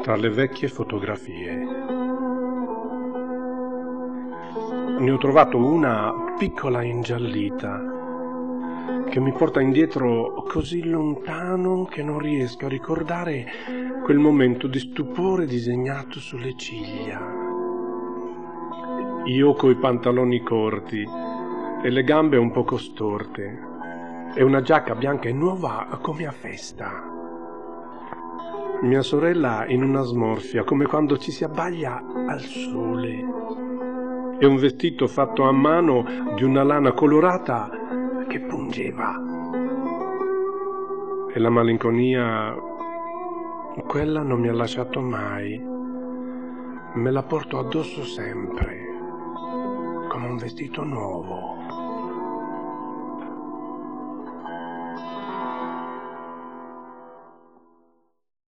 Tra le vecchie fotografie. Ne ho trovato una piccola ingiallita che mi porta indietro così lontano che non riesco a ricordare quel momento di stupore disegnato sulle ciglia. Io coi pantaloni corti e le gambe un poco storte e una giacca bianca e nuova come a festa. Mia sorella in una smorfia, come quando ci si abbaglia al sole. E un vestito fatto a mano di una lana colorata che pungeva. E la malinconia, quella non mi ha lasciato mai. Me la porto addosso sempre, come un vestito nuovo.